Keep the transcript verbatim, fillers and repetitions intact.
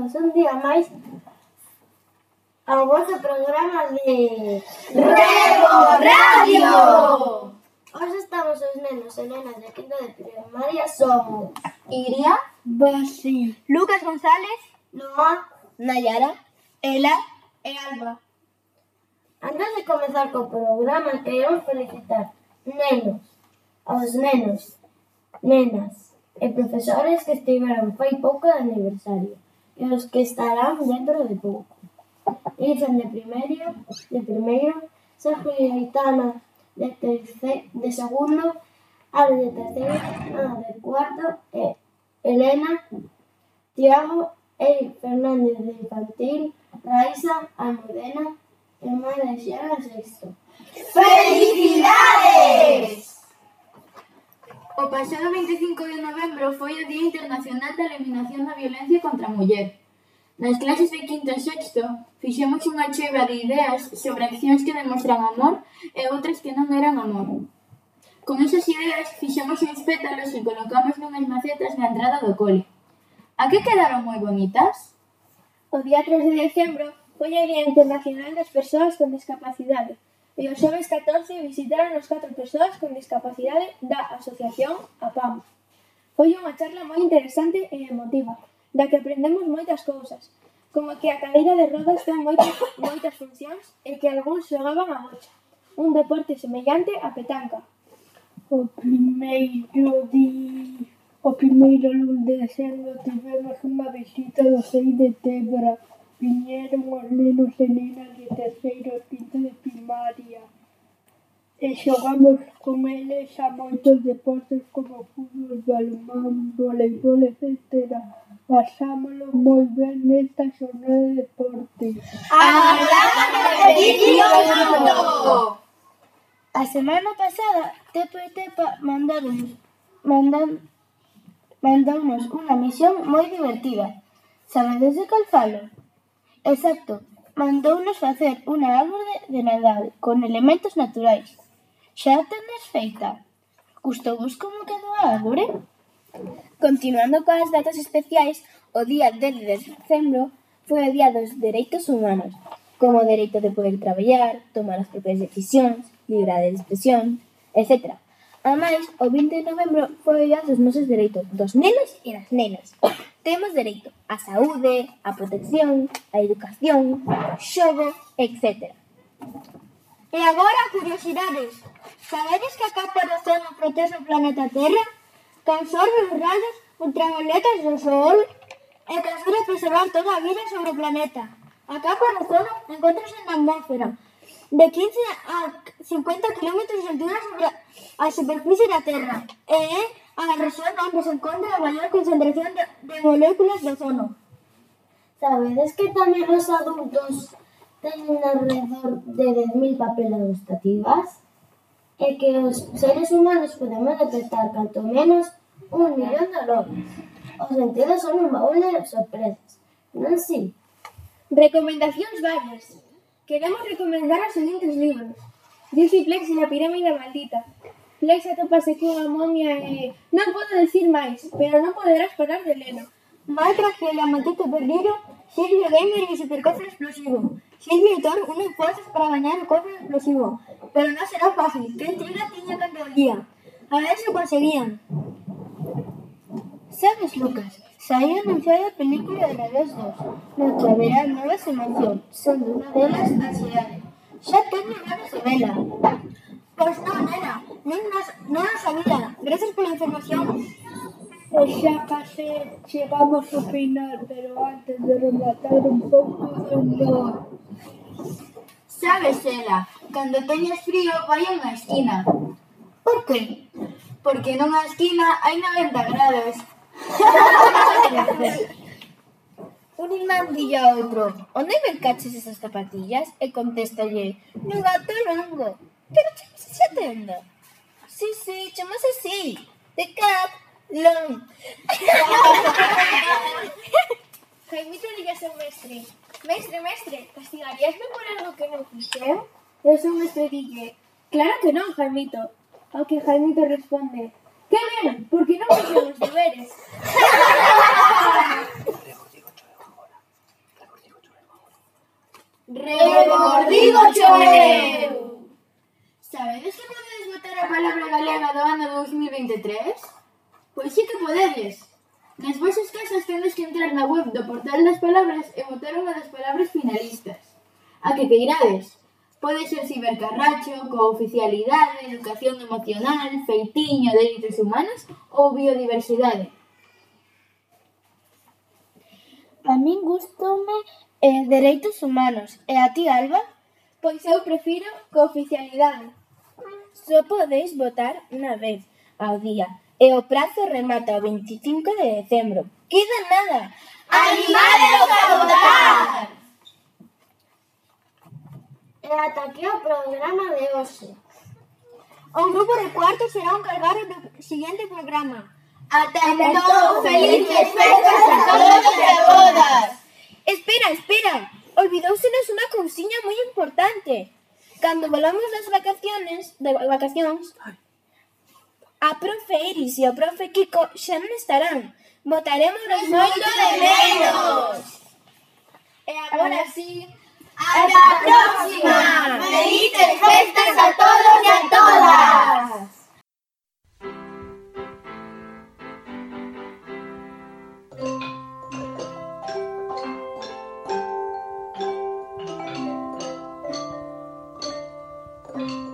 Benvidos un día máis ao vosso programa de Rego Radio. Hoxe estamos os nenos e nenas de quinto de primaria. Somos Iria, Basi, Lucas González, Noa, Nayara, Ela e Alba. Antes de comezar co programa, queremos felicitar nenos, aos nenos, nenas e profesores que estiveron fai pouco de aniversario e os que estarán dentro de pouco. Irsen de primeiro, de primeiro, Sergio e Aitana de, terce, de segundo, Ale de terceiro, Ana de cuarto e Elena, Tiago e Fernández de infantil, Raisa, Almudena e María Xera de sexto. ¡Felicidades! O pasado veinticinco de novembro foi o Día Internacional da Eliminación da Violencia contra a Muller. Nas clases de quinto e sexto fixemos unha choiva de ideas sobre accións que demostran amor e outras que non eran amor. Con esas ideas fixemos uns pétalos e colocamos nunhas macetas na entrada do cole. A que quedaron moi bonitas? O día tres de decembro foi o Día Internacional das Persoas con Discapacidade e os xoves catorce visitaron os catro persoas con discapacidade da Asociación A P A M. Foi unha charla moi interesante e emotiva, da que aprendemos moitas cousas, como que a cadeira de rodas ten moitas, moitas funcións e que algúns xogaban a bocha, un deporte semellante á petanca. O primeiro di... O primeiro luns de decembro tivemos unha visita do C I de Tebra. Viñeron os nenos e nenas de terceiro e quinto de primaria e xogamos con eles a moitos deportes como fútbol, balonmán, voleibol, etcétera. Pasámolo moi ben nesta xornada de deporte. ¡Agardamos repetir pronto! A semana pasada, Tepa e Tepa mandaron, mandan, mandounos unha misión moi divertida. Sabedes de cal falo? Exacto, mandounos facer unha árbore de Nadal con elementos naturais. Xa a tendes feita? Gustouvos como quedou a árbore? Continuando coas datas especiais, o día dez de decembro foi o Día dos Dereitos Humanos, como o dereito de poder traballar, tomar as propias decisións, liberdade de expresión, etcétera. Ademais, o vinte de novembro foi o Día dos nosos dereitos, dos nenos e das nenas. Temos dereito á saúde, á protección, á educación, ao xogo, etcétera. E agora, curiosidades. Sabedes que a capa de ozono protege o planeta Terra? Que absorbe os rayos ultravioletas do Sol e que ajuda a preservar toda a vida sobre o planeta. A capa de ozono encontrase na atmósfera de quince a cincuenta kilómetros de altura sobre a superficie da Terra e é a rexión onde se encontra a maior concentración de, de moléculas de ozono. Sabedes que tamén os adultos teñen alrededor de dez mil papelas gustativas? E que os seres humanos podemos detectar canto menos un millón de olores. Os sentidos son un baúl de sorpresas, non si? Recomendacións varias. Queremos recomendar os seguintes libros: Dizzy Plex e a pirámide maldita. Plex atópase cunha momia e... Non podo decir máis, pero non poderás parar de lelo. Minecraft e la matita perdido, Silvio Gamer e o supercofre explosivo. Silvio e Thor unen fuerzas para gañar o cofre explosivo. Pero non será fácil, que intriga tiña cando o día. A ver se o conseguían. Sabes, Lucas, saiu anunciada a película de Rebels dos. Nos traerá novas emocións, sendo unha delas a Xeade. Xa teño ganas de vela. Pois non, nena, non nos, non a sabía. Gracias pola información. E xa case chegamos ao final, pero antes de rematar un pouco de humor. Sabes, Ela, cando teñas frío vai a unha esquina. Por que? Porque nunha esquina hai noventa grados. Un irmán dille a outro: onde mercaches esas zapatillas? E contéstalle: no Gato Longo. Pero chamas esa tenda? Sí, sí, chamas así. De Cat Long. Jaimito dille a seu mestre: mestre, mestre, castigaríasme por algo que non fixen? E o seu mestre dille: claro que non, Jaimito. Ao que Jaimito responde: que ben, porque non fixen os deberes. Rebordigo choveu! Sabedes que podedes votar a palabra galega do ano dous mil vinte e tres? Pois sí que podedes. Nas vosas casas tendes que entrar na web do portal das palabras e votar unha das palabras finalistas. A que queirades. Pode ser cibercarracho, cooficialidade, educación emocional, feitiño, dereitos humanos ou biodiversidade. A min gustoume eh, dereitos humanos. E a ti, Alba? Pois eu prefiro cooficialidade. Só podeis votar unha vez ao día e o prazo remata o veinticinco de decembro. Queda nada! Animádelo a votar! E ata aquí o programa de hoxe. O grupo de cuarto será o encargado do seguinte programa. Ata entón, felices festas a todos e a todas! Espera, espera! Olvidóusenos unha cousiña moi importante. Cando volamos das vacaciones, de vacacións, a profe Iris e o profe Kiko xa non estarán. Votaremos moito de menos! E agora sí, ¡Ata a próxima! ¡Felices festas a todos e a todas! Thank you.